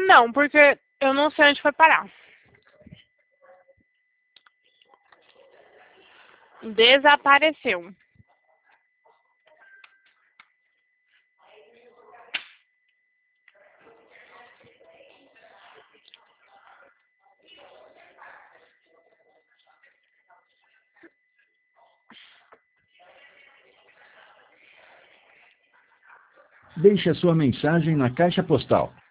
Não, porque eu não sei onde foi parar. Desapareceu. Deixe a sua mensagem na caixa postal